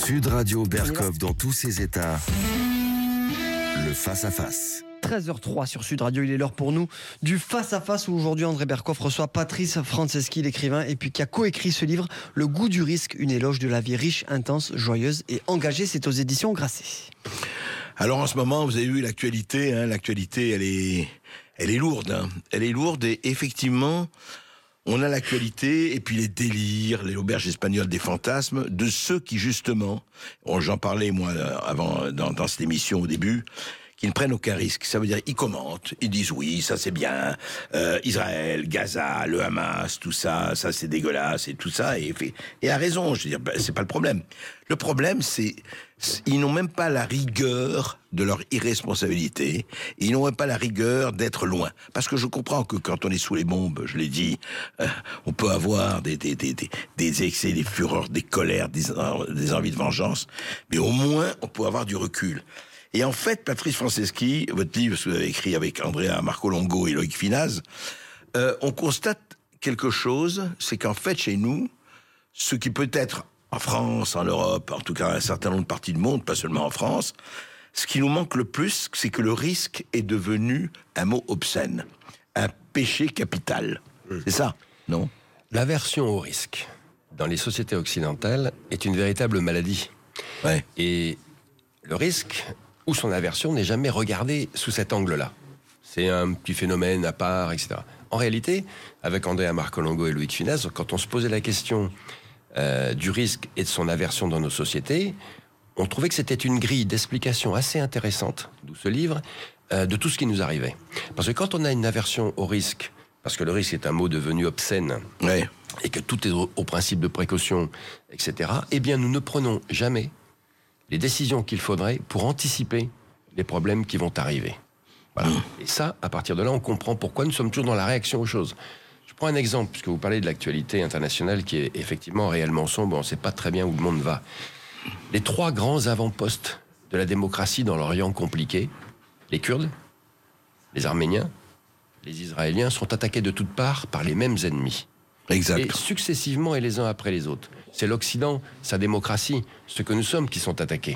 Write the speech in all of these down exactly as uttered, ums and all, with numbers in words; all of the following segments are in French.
Sud Radio Berkov dans tous ses états. Le face-à-face. treize heures zéro trois sur Sud Radio, il est l'heure pour nous du face-à-face où aujourd'hui André Berkov reçoit Patrice Franceschi, l'écrivain, et puis qui a coécrit ce livre, Le goût du risque, une éloge de la vie riche, intense, joyeuse et engagée. C'est aux éditions Grasset. Alors en ce moment, vous avez vu l'actualité, hein, l'actualité elle est, elle est lourde, hein. Elle est lourde et effectivement, on a l'actualité et puis les délires, les auberges espagnoles des fantasmes de ceux qui justement, bon, j'en parlais moi avant dans, dans cette émission au début, qui ne prennent aucun risque. Ça veut dire ils commentent, ils disent oui, ça c'est bien, euh, Israël, Gaza, le Hamas, tout ça, ça c'est dégueulasse et tout ça, et, et à raison, je veux dire, ben, c'est pas le problème. Le problème, c'est ils n'ont même pas la rigueur de leur irresponsabilité, ils n'ont même pas la rigueur d'être loin. Parce que je comprends que quand on est sous les bombes, je l'ai dit, euh, on peut avoir des, des, des, des, des excès, des fureurs, des colères, des, des envies de vengeance, mais au moins on peut avoir du recul. Et en fait, Patrice Franceschi, votre livre que vous avez écrit avec Andrea Marcolongo et Loïc Finaz, euh, on constate quelque chose, c'est qu'en fait, chez nous, ce qui peut être en France, en Europe, en tout cas un certain nombre de parties du monde, pas seulement en France, ce qui nous manque le plus, c'est que le risque est devenu un mot obscène, un péché capital. C'est ça, non ? L'aversion au risque, dans les sociétés occidentales, est une véritable maladie. Ouais. Et le risque ou son aversion n'est jamais regardé sous cet angle-là. C'est un petit phénomène à part, et cetera. En réalité, avec Andrea Marcolongo et Loïc Finaz, quand on se posait la question euh, du risque et de son aversion dans nos sociétés, on trouvait que c'était une grille d'explication assez intéressante, d'où ce livre, euh, de tout ce qui nous arrivait. Parce que quand on a une aversion au risque, parce que le risque est un mot devenu obscène, ouais. et que tout est au, au principe de précaution, et cetera, eh bien nous ne prenons jamais les décisions qu'il faudrait pour anticiper les problèmes qui vont arriver. Voilà. Mmh. Et ça, à partir de là, on comprend pourquoi nous sommes toujours dans la réaction aux choses. Je prends un exemple, puisque vous parlez de l'actualité internationale qui est effectivement réellement sombre, on ne sait pas très bien où le monde va. Les trois grands avant-postes de la démocratie dans l'Orient compliqué, les Kurdes, les Arméniens, les Israéliens, sont attaqués de toutes parts par les mêmes ennemis. Exact. Et successivement et les uns après les autres. C'est l'Occident, sa démocratie, ce que nous sommes qui sont attaqués.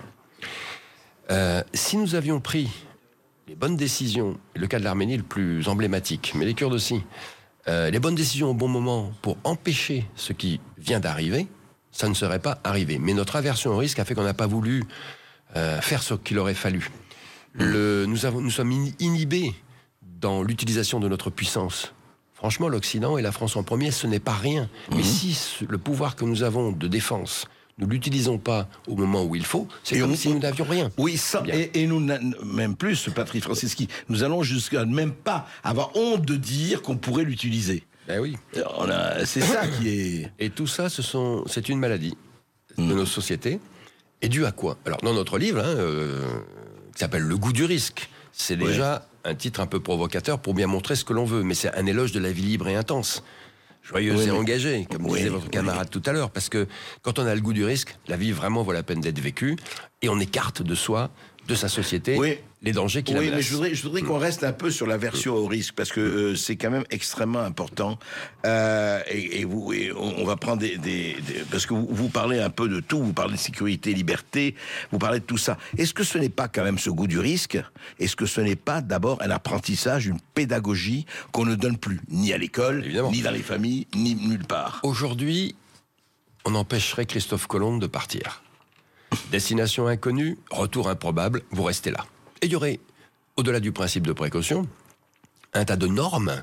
Euh, si nous avions pris les bonnes décisions, le cas de l'Arménie le plus emblématique, mais les Kurdes aussi, euh, les bonnes décisions au bon moment pour empêcher ce qui vient d'arriver, ça ne serait pas arrivé. Mais notre aversion au risque a fait qu'on n'a pas voulu euh, faire ce qu'il aurait fallu. Le, nous, avons, nous sommes inhibés dans l'utilisation de notre puissance. Franchement, l'Occident et la France en premier, ce n'est pas rien. Mais mmh. si le pouvoir que nous avons de défense, nous ne l'utilisons pas au moment où il faut, c'est et comme on, si nous n'avions rien. Oui, ça, et, et nous, même plus, Patrice Franceschi, nous allons jusqu'à même pas avoir honte de dire qu'on pourrait l'utiliser. Ben oui. On a, c'est ça qui est... Et tout ça, ce sont, c'est une maladie mmh. de nos sociétés. Et dû à quoi ? Alors, dans notre livre, hein, euh, qui s'appelle « Le goût du risque », c'est déjà... Ouais. un titre un peu provocateur pour bien montrer ce que l'on veut, mais c'est un éloge de la vie libre et intense, joyeuse oui, et engagée, comme oui, disait votre camarade oui. tout à l'heure, parce que quand on a le goût du risque, la vie vraiment vaut la peine d'être vécue, et on écarte de soi, de sa société, oui. les dangers qui oui, la menacent. Oui, mais je voudrais, je voudrais qu'on reste un peu sur l'aversion au risque, parce que euh, c'est quand même extrêmement important. Euh, et, et, vous, et on, on va prendre des, des, des... Parce que vous, vous parlez un peu de tout, vous parlez de sécurité, liberté, vous parlez de tout ça. Est-ce que ce n'est pas quand même ce goût du risque ? Est-ce que ce n'est pas d'abord un apprentissage, une pédagogie qu'on ne donne plus, ni à l'école, Évidemment. ni dans les familles, ni nulle part ? Aujourd'hui, on empêcherait Christophe Colomb de partir. Destination inconnue, retour improbable, vous restez là. Et il y aurait, au-delà du principe de précaution, un tas de normes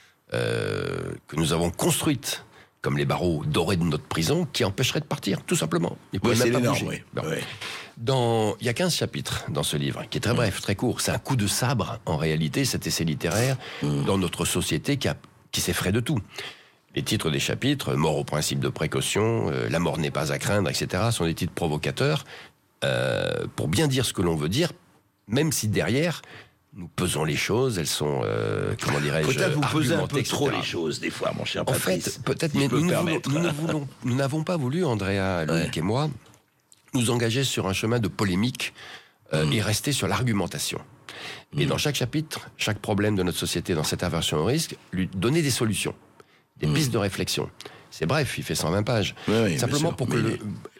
euh, que nous avons construites, comme les barreaux dorés de notre prison, qui empêcheraient de partir, tout simplement. Ils oui, c'est même pas énorme, bouger. oui. Oui. Dans, il y a quinze chapitres dans ce livre, qui est très bref, très court. C'est un coup de sabre, en réalité, cet essai littéraire, mmh. dans notre société qui, a, qui s'effraie de tout. Les titres des chapitres, mort au principe de précaution, euh, la mort n'est pas à craindre, et cetera, sont des titres provocateurs euh, pour bien dire ce que l'on veut dire, même si derrière, nous pesons les choses, elles sont, euh, comment dirais-je, peut-être vous pesez un peu et cetera. trop les choses, des fois, mon cher Patrice. En fait, peut-être, si mais nous, voulons, nous, ne voulons, nous n'avons pas voulu, Andrea, Loïc ouais. et moi, nous engager sur un chemin de polémique euh, mmh. et rester sur l'argumentation. Et mmh. dans chaque chapitre, chaque problème de notre société, dans cette aversion au risque, lui donner des solutions. Des mmh. pistes de réflexion. C'est bref, il fait cent vingt pages. Oui, oui, Simplement pour que mais... le...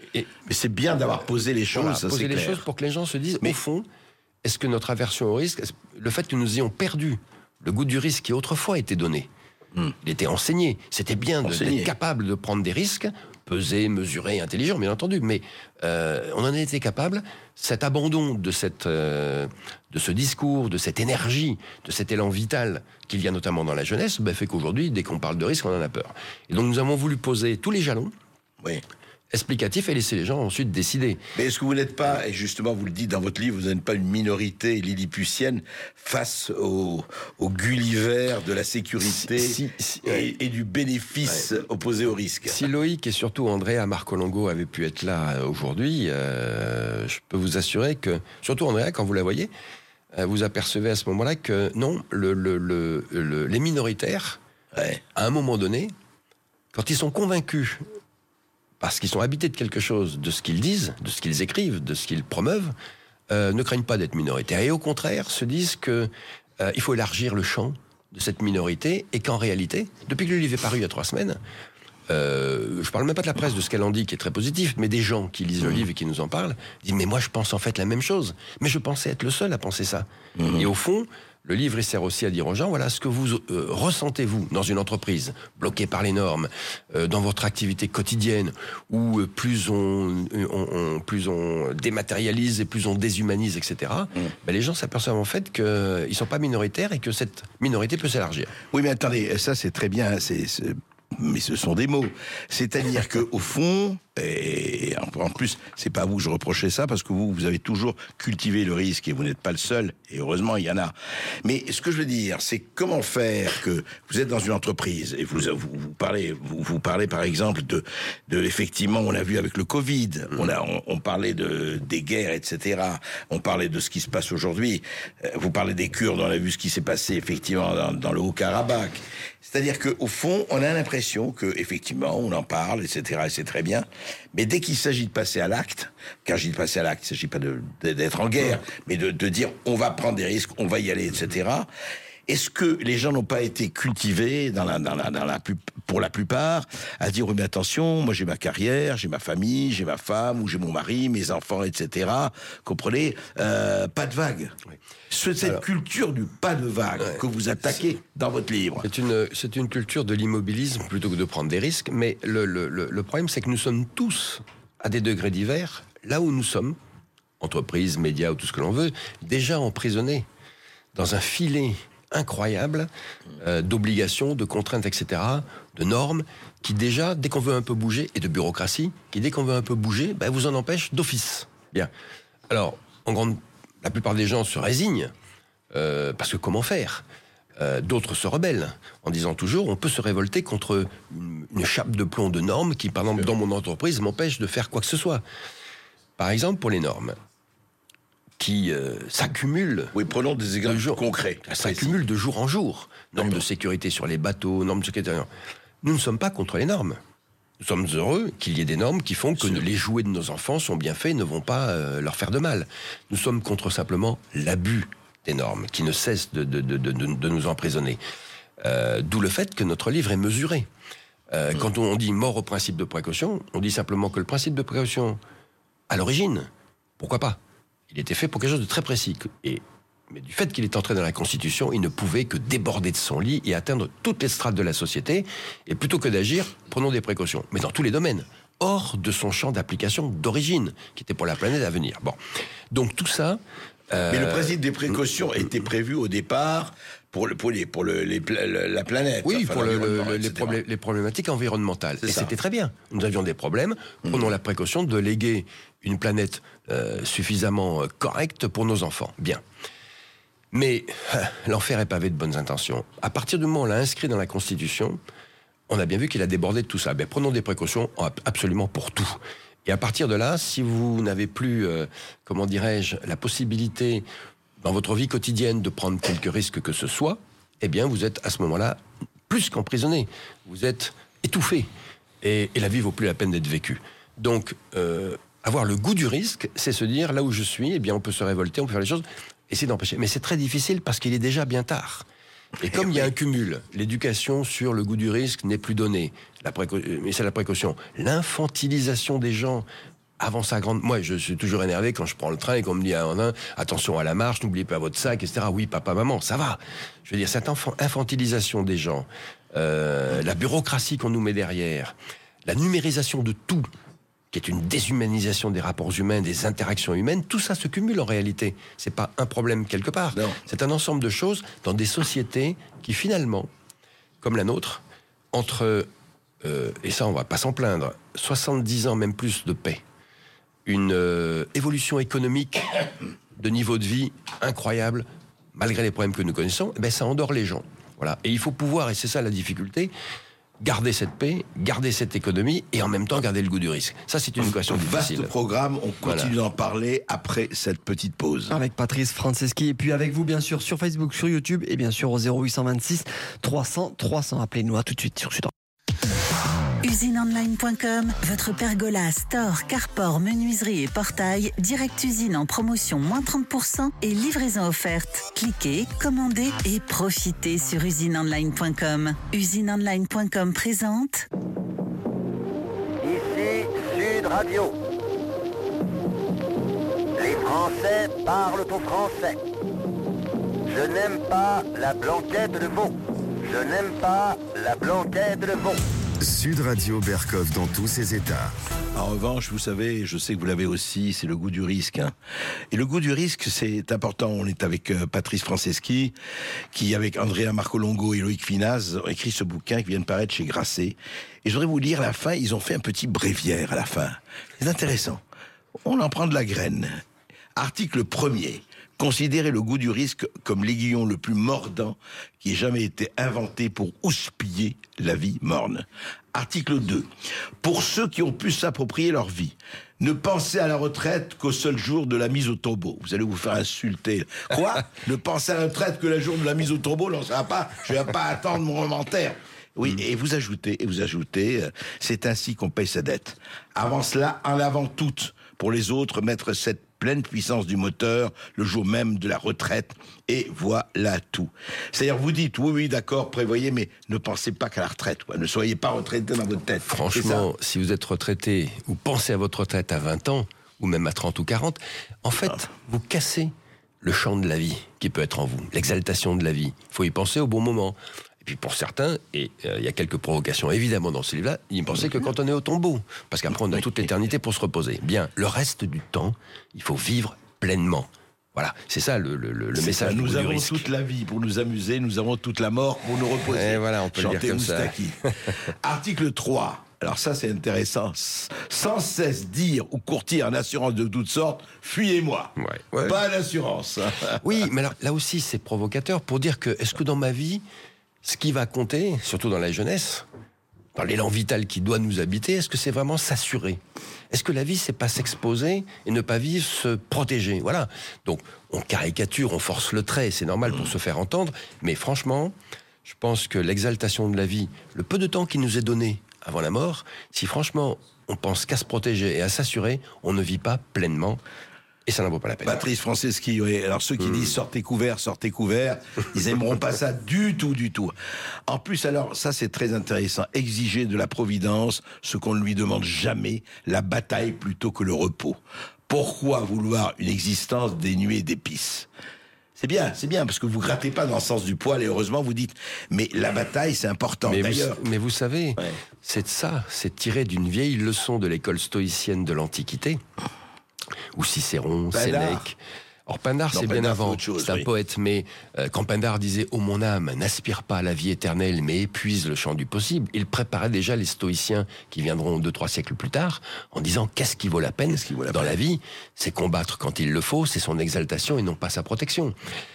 et, Mais c'est bien d'avoir posé les choses, voilà, ça poser c'est les clair. choses pour que les gens se disent, Mais- au fond, est-ce que notre aversion au risque, le fait que nous ayons perdu le goût du risque qui autrefois était donné, Hmm. il était enseigné, c'était bien de- Enseigné. d'être capable de prendre des risques, pesés, mesurés, intelligents, bien entendu, mais euh, on en a été capable. Cet abandon de, cette, euh, de ce discours, de cette énergie, de cet élan vital qu'il y a notamment dans la jeunesse, ben, fait qu'aujourd'hui, dès qu'on parle de risque, on en a peur. Et donc nous avons voulu poser tous les jalons Oui. explicatifs et laisser les gens ensuite décider. Mais est-ce que vous n'êtes pas, et justement vous le dites dans votre livre, vous n'êtes pas une minorité lilliputienne face au, au Gulliver de la sécurité Si- si- et, ouais. et du bénéfice opposé au risque? Si Loïc et surtout Andrea Marcolongo avaient pu être là euh, aujourd'hui, euh, je peux vous assurer que, surtout Andrea, quand vous la voyez, euh, vous apercevez à ce moment-là que non, le, le- le- le- les minoritaires, Ouais. à un moment donné, quand ils sont convaincus, parce qu'ils sont habités de quelque chose, de ce qu'ils disent, de ce qu'ils écrivent, de ce qu'ils promeuvent, euh, ne craignent pas d'être minoritaires. Et au contraire, se disent que euh, il faut élargir le champ de cette minorité et qu'en réalité, depuis que le livre est paru il y a trois semaines, euh, je parle même pas de la presse, de ce qu'elle en dit, qui est très positif, mais des gens qui lisent le livre et qui nous en parlent, disent mais moi je pense en fait la même chose, mais je pensais être le seul à penser ça. Et au fond, le livre il sert aussi à dire aux gens, voilà ce que vous euh, ressentez vous dans une entreprise bloquée par les normes, euh, dans votre activité quotidienne, où euh, plus on, on- on- plus on dématérialise et plus on déshumanise, et cetera. Ben, les gens s'aperçoivent en fait qu'ils ne sont pas minoritaires et que cette minorité peut s'élargir. Oui, mais attendez, ça c'est très bien, c'est, c'est- mais ce sont des mots. C'est-à-dire que au fond, et en en plus, c'est pas à vous que je reprochais ça, parce que vous, vous avez toujours cultivé le risque et vous n'êtes pas le seul, et heureusement il y en a. Mais ce que je veux dire, c'est comment faire que vous êtes dans une entreprise et vous vous, vous parlez, vous, vous parlez par exemple de, de effectivement, on a vu avec le Covid, on a, on, on parlait de des guerres, et cetera. On parlait de ce qui se passe aujourd'hui. Euh, Vous parlez des Kurdes, on a vu ce qui s'est passé effectivement dans, dans le Haut-Karabakh. C'est-à-dire que au fond, on a l'impression que effectivement, on en parle, et cetera. Et c'est très bien. Mais dès qu'il s'agit de passer à l'acte, quand je dis de passer à l'acte, il ne s'agit pas de, de- d'être en guerre, mais de, de dire on va prendre des risques, on va y aller, et cetera. Est-ce que les gens n'ont pas été cultivés, dans la, dans la, dans la plus, pour la plupart, à dire oui, mais attention, moi j'ai ma carrière, j'ai ma famille, j'ai ma femme, ou j'ai mon mari, mes enfants, et cetera. Comprenez, euh, pas de vague. Oui. Ce- Cette Alors- culture du pas de vague Ouais. que vous attaquez dans votre livre. C'est une, c'est une culture de l'immobilisme plutôt que de prendre des risques. Mais le, le- le- le problème, c'est que nous sommes tous, à des degrés divers, là où nous sommes, entreprises, médias ou tout ce que l'on veut, déjà emprisonnés dans un filet incroyable euh, d'obligations, de contraintes, et cetera, de normes, qui déjà, dès qu'on veut un peu bouger, et de bureaucratie, qui dès qu'on veut un peu bouger, ben, vous en empêche d'office. Bien. Alors, en grande, la plupart des gens se résignent, euh, parce que comment faire ? Euh, D'autres se rebellent en disant toujours on peut se révolter contre une, une chape de plomb de normes qui, par exemple, dans mon entreprise, m'empêche de faire quoi que ce soit. Par exemple, pour les normes qui euh, s'accumulent. Oui, prenons des exemples de jour- concrets. Ça s'accumule de jour en jour. Normes de sécurité sur les bateaux, normes de sécurité. Nous ne sommes pas contre les normes. Nous sommes heureux qu'il y ait des normes qui font que Sûr. les jouets de nos enfants sont bien faits et ne vont pas euh, leur faire de mal. Nous sommes contre simplement l'abus des normes, qui ne cessent de, de, de, de, de nous emprisonner. Euh, D'où le fait que notre livre est mesuré. Euh, mmh. Quand on dit mort au principe de précaution, on dit simplement que le principe de précaution, à l'origine, pourquoi pas ? Il était fait pour quelque chose de très précis. Et, mais du fait qu'il est entré dans la Constitution, il ne pouvait que déborder de son lit et atteindre toutes les strates de la société. Et plutôt que d'agir, prenons des précautions. Mais dans tous les domaines. Hors de son champ d'application d'origine, qui était pour la planète à venir. Bon. Donc tout ça... Euh... Mais le principe des précautions était prévu au départ pour, le, pour, les, pour le, les, la planète. Oui, enfin, pour le, le, les, problé les problématiques environnementales. Et c'était très bien. Nous avions des problèmes. Prenons mmh. la précaution de léguer une planète euh, suffisamment correcte pour nos enfants. Bien. Mais l'enfer est pavé de bonnes intentions. À partir du moment où on l'a inscrit dans la Constitution, on a bien vu qu'il a débordé de tout ça. Ben, prenons des précautions absolument pour tout. Et à partir de là, si vous n'avez plus, euh, comment dirais-je, la possibilité dans votre vie quotidienne de prendre quelques risques que ce soit, eh bien vous êtes à ce moment-là plus qu'emprisonné. Vous êtes étouffé. Et, et la vie vaut plus la peine d'être vécue. Donc, euh, avoir le goût du risque, c'est se dire, là où je suis, eh bien on peut se révolter, on peut faire les choses, essayer d'empêcher. Mais c'est très difficile parce qu'il est déjà bien tard. Et comme il y a un cumul, l'éducation sur le goût du risque n'est plus donnée, la préco- mais c'est la précaution. L'infantilisation des gens avance à grande... Moi, je suis toujours énervé quand je prends le train et qu'on me dit ah, non, attention à la marche, n'oubliez pas votre sac, et cetera. Oui, papa, maman, ça va. Je veux dire, cette enfant, infantilisation des gens, euh, la bureaucratie qu'on nous met derrière, la numérisation de tout, qui est une déshumanisation des rapports humains, des interactions humaines, tout ça se cumule en réalité. C'est pas un problème quelque part. Non. C'est un ensemble de choses dans des sociétés qui finalement, comme la nôtre, entre, euh, et ça on va pas s'en plaindre, soixante-dix ans, même plus de paix, une euh, évolution économique de niveau de vie incroyable, malgré les problèmes que nous connaissons, eh ben ça endort les gens. Voilà. Et il faut pouvoir, et c'est ça la difficulté, garder cette paix, garder cette économie et en même temps garder le goût du risque. Ça, c'est une équation difficile. Vaste programme, on continue Voilà. d'en parler après cette petite pause. Avec Patrice Franceschi et puis avec vous bien sûr sur Facebook, sur YouTube et bien sûr au zéro huit cent vingt-six trois cents trois cents. Appelez-nous à tout de suite sur Sud. usine online point com, votre pergola, store, carport, menuiserie et portail, direct usine en promotion moins trente pour cent et livraison offerte. Cliquez, commandez et profitez sur usine online point com. usine online point com présente Ici Sud Radio. Les Français parlent au français. Je n'aime pas la blanquette de veau. Je n'aime pas la blanquette de veau. Sud Radio Berkov dans tous ses états. En revanche, vous savez, je sais que vous l'avez aussi, c'est le goût du risque. Hein. Et le goût du risque, c'est important. On est avec euh, Patrice Franceschi, qui, avec Andrea Marcolongo et Loïc Finaz, ont écrit ce bouquin qui vient de paraître chez Grasset. Et je voudrais vous lire la fin. Ils ont fait un petit bréviaire à la fin. C'est intéressant. On en prend de la graine. Article premier. Considérer le goût du risque comme l'aiguillon le plus mordant qui ait jamais été inventé pour houspiller la vie morne. Article deux. Pour ceux qui ont pu s'approprier leur vie, ne pensez à la retraite qu'au seul jour de la mise au tombeau. Vous allez vous faire insulter. Quoi? Ne pensez à la retraite que le jour de la mise au tombeau? Non, ça va pas. Je vais pas attendre mon inventaire. Oui, et vous ajoutez, et vous ajoutez, euh, c'est ainsi qu'on paye sa dette. Avant cela, en avant toute, pour les autres, mettre cette pleine puissance du moteur le jour même de la retraite, et voilà tout. C'est-à-dire, vous dites, oui, oui, d'accord, prévoyez, mais ne pensez pas qu'à la retraite, quoi. Ne soyez pas retraité dans votre tête. Franchement, si vous êtes retraité, ou pensez à votre retraite à vingt ans, ou même à trente ou quarante, en fait, ah. vous cassez le champ de la vie qui peut être en vous, l'exaltation de la vie. Il faut y penser au bon moment. Et puis pour certains, et il euh, y a quelques provocations évidemment dans ce livre-là, ils pensaient que quand on est au tombeau, parce qu'après on a toute l'éternité pour se reposer. Bien, le reste du temps, il faut vivre pleinement. Voilà, c'est ça le, le, le message. Ça, nous avons risque. toute la vie pour nous amuser, nous avons toute la mort pour nous reposer. Et voilà, on peut Chanter le dire comme Moustaki. ça. Article trois. Alors ça, c'est intéressant. Sans cesse dire ou courtier en assurance de toutes sortes, fuyez-moi. Ouais, ouais. Pas d'assurance. Oui, mais alors, là aussi, c'est provocateur pour dire que, est-ce que dans ma vie, ce qui va compter, surtout dans la jeunesse, dans l'élan vital qui doit nous habiter, est-ce que c'est vraiment s'assurer? Est-ce que la vie, c'est pas s'exposer et ne pas vivre, se protéger? Voilà. Donc, on caricature, on force le trait, c'est normal pour se faire entendre, mais franchement, je pense que l'exaltation de la vie, le peu de temps qui nous est donné avant la mort, si franchement, on pense qu'à se protéger et à s'assurer, on ne vit pas pleinement. Et ça n'en vaut pas la peine. Patrice Franceschi, oui. Alors ceux qui mmh. disent sortez couverts, sortez couverts, ils aimeront pas ça du tout, du tout. En plus, alors, ça c'est très intéressant. Exiger de la Providence ce qu'on ne lui demande jamais, la bataille plutôt que le repos. Pourquoi vouloir une existence dénuée d'épices? C'est bien, c'est bien, parce que vous grattez pas dans le sens du poil, et heureusement vous dites, mais la bataille c'est important, mais d'ailleurs. Vous, mais vous savez, ouais. c'est ça, c'est tiré d'une vieille leçon de l'école stoïcienne de l'Antiquité, ou Cicéron, Pindare. Sénèque. Or Pindare, non, c'est Pindare, bien avant, chose, c'est un oui. poète, mais euh, quand Pindare disait « Ô mon âme, n'aspire pas à la vie éternelle, mais épuise le champ du possible », il préparait déjà les stoïciens qui viendront deux, trois siècles plus tard, en disant « Qu'est-ce qui vaut la peine qui vaut la dans peine la vie? C'est combattre quand il le faut, c'est son exaltation et non pas sa protection ».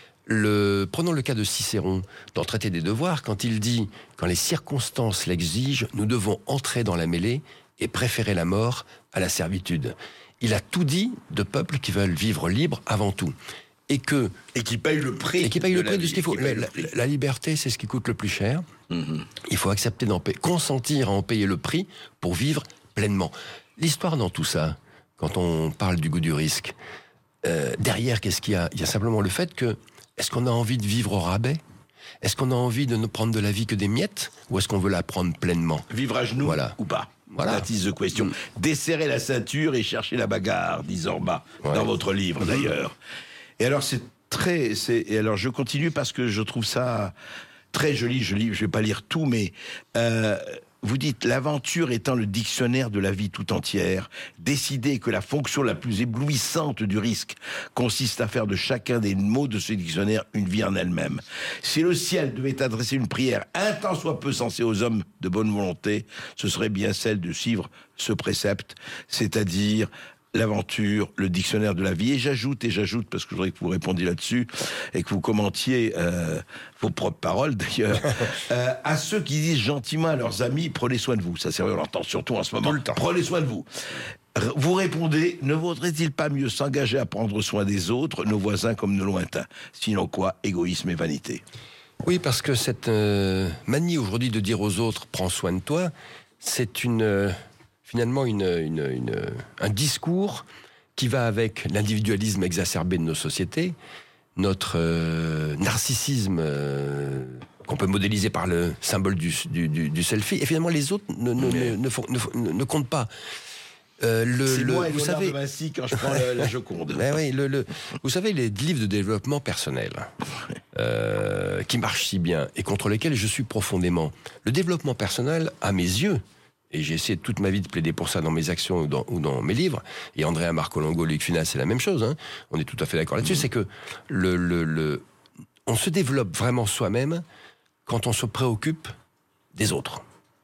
Le, prenons le cas de Cicéron dans le traité des devoirs, quand il dit « Quand les circonstances l'exigent, nous devons entrer dans la mêlée et préférer la mort à la servitude ». Il a tout dit de peuples qui veulent vivre libres avant tout. Et que... Et qui payent le prix. Et qui payent le prix de, de ce qu'il faut. La, la, la liberté, c'est ce qui coûte le plus cher. Mm-hmm. Il faut accepter d'en payer, consentir à en payer le prix pour vivre pleinement. L'histoire dans tout ça, quand on parle du goût du risque, euh, derrière, qu'est-ce qu'il y a? Il y a simplement le fait que, est-ce qu'on a envie de vivre au rabais? Est-ce qu'on a envie de ne prendre de la vie que des miettes? Ou est-ce qu'on veut la prendre pleinement? Vivre à genoux voilà. ou pas? Voilà. That is the question. Mmh. Desserrer la ceinture et chercher la bagarre, dit Zorba, ouais. dans votre livre d'ailleurs. Et alors c'est très... C'est, et alors je continue parce que je trouve ça très joli. Je lis, je vais pas lire tout, mais... Euh, Vous dites, l'aventure étant le dictionnaire de la vie tout entière, décidez que la fonction la plus éblouissante du risque consiste à faire de chacun des mots de ce dictionnaire une vie en elle-même. Si le ciel devait adresser une prière un tant soit peu sensée aux hommes de bonne volonté, ce serait bien celle de suivre ce précepte, c'est-à-dire... l'aventure, le dictionnaire de la vie. Et j'ajoute, et j'ajoute, parce que je voudrais que vous répondiez là-dessus, et que vous commentiez euh, vos propres paroles, d'ailleurs, euh, à ceux qui disent gentiment à leurs amis, prenez soin de vous. Ça, c'est vrai, on l'entend surtout en ce moment. Tout le temps. Prenez soin de vous. Vous répondez, ne vaudrait-il pas mieux s'engager à prendre soin des autres, nos voisins comme nos lointains? Sinon quoi? Égoïsme et vanité. Oui, parce que cette euh, manie aujourd'hui de dire aux autres, prends soin de toi, c'est une... Euh... finalement une, une, une, un discours qui va avec l'individualisme exacerbé de nos sociétés, notre euh, narcissisme euh, qu'on peut modéliser par le symbole du, du, du, du selfie, et finalement les autres ne, ne, ne, ne, font, ne, ne comptent pas. Euh, le, c'est le, moi et vous savez, de Vinci quand je prends le, la Joconde. Ben oui, le, le, vous savez, les livres de développement personnel euh, qui marchent si bien et contre lesquels je suis profondément. Le développement personnel, à mes yeux, et j'ai essayé toute ma vie de plaider pour ça dans mes actions ou dans, ou dans mes livres, et Andrea Marcolongo, Luc Funas, c'est la même chose, hein, on est tout à fait d'accord là-dessus, mmh. c'est que le, le, le, on se développe vraiment soi-même quand on se préoccupe des autres.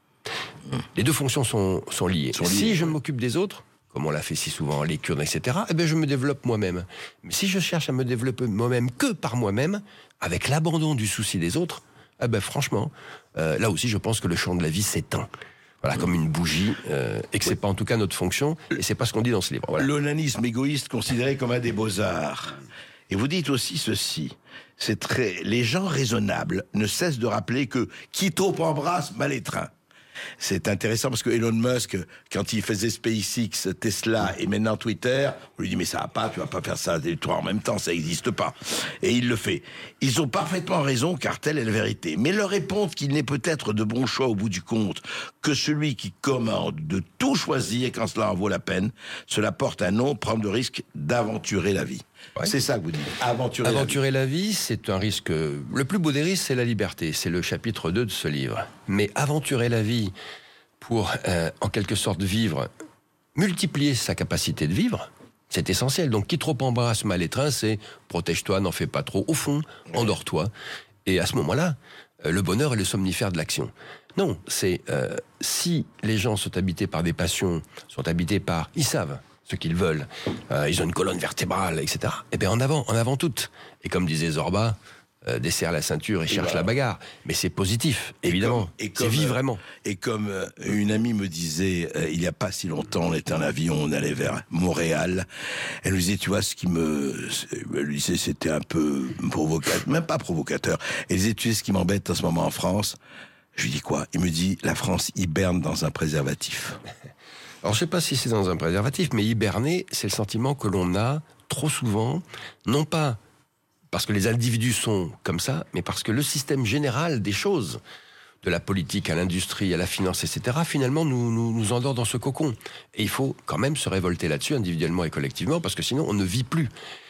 Mmh. Les deux fonctions sont, sont liées. Sont liées. Si je m'occupe des autres, comme on l'a fait si souvent, les Kurdes, et cetera, eh bien je me développe moi-même. Mais si je cherche à me développer moi-même que par moi-même, avec l'abandon du souci des autres, eh bien franchement, euh, là aussi je pense que le champ de la vie s'éteint. Voilà, comme une bougie, euh, et que c'est pas en tout cas notre fonction, et c'est pas ce qu'on dit dans ce livre. Voilà. L'onanisme égoïste considéré comme un des beaux-arts. Et vous dites aussi ceci, c'est très... les gens raisonnables ne cessent de rappeler que qui trop embrasse mal étreint. C'est intéressant parce que Elon Musk, quand il faisait SpaceX, Tesla et maintenant Twitter, on lui dit mais ça va pas, tu vas pas faire ça et toi en même temps, ça n'existe pas. Et il le fait. Ils ont parfaitement raison car telle est la vérité. Mais leur répondre qu'il n'est peut-être de bon choix au bout du compte que celui qui commande de tout choisir quand cela en vaut la peine, cela porte un nom, prendre le risque d'aventurer la vie. Ouais. C'est ça que vous dites. Aventurer, Aventurer la vie. la vie, c'est un risque. Le plus beau des risques, c'est la liberté. C'est le chapitre deux de ce livre. Mais aventurer la vie pour, euh, en quelque sorte, vivre, multiplier sa capacité de vivre, c'est essentiel. Donc, qui trop embrasse mal étreint, c'est protège-toi, n'en fais pas trop. Au fond, endors-toi. Et à ce moment-là, euh, le bonheur est le somnifère de l'action. Non, c'est euh, si les gens sont habités par des passions, sont habités par, ils savent ce qu'ils veulent, euh, ils ont une colonne vertébrale, et cetera. Eh bien, en avant, en avant toutes. Et comme disait Zorba, euh, desserre la ceinture et, et cherche voilà. la bagarre. Mais c'est positif, et évidemment. Comme, et comme, c'est vivre vraiment. Et comme euh, une amie me disait, euh, il n'y a pas si longtemps, on était en avion, on allait vers Montréal. Elle me disait, tu vois, ce qui me... Elle lui disait, c'était un peu provocateur, même pas provocateur. Elle disait, tu sais ce qui m'embête en ce moment en France? Je lui dis quoi? Il me dit, la France hiberne dans un préservatif. Alors, je ne sais pas si c'est dans un préservatif, mais hiberner, c'est le sentiment que l'on a trop souvent, non pas parce que les individus sont comme ça, mais parce que le système général des choses, de la politique à l'industrie, à la finance, et cetera, finalement, nous, nous, nous endort dans ce cocon. Et il faut quand même se révolter là-dessus, individuellement et collectivement, parce que sinon, on ne vit plus.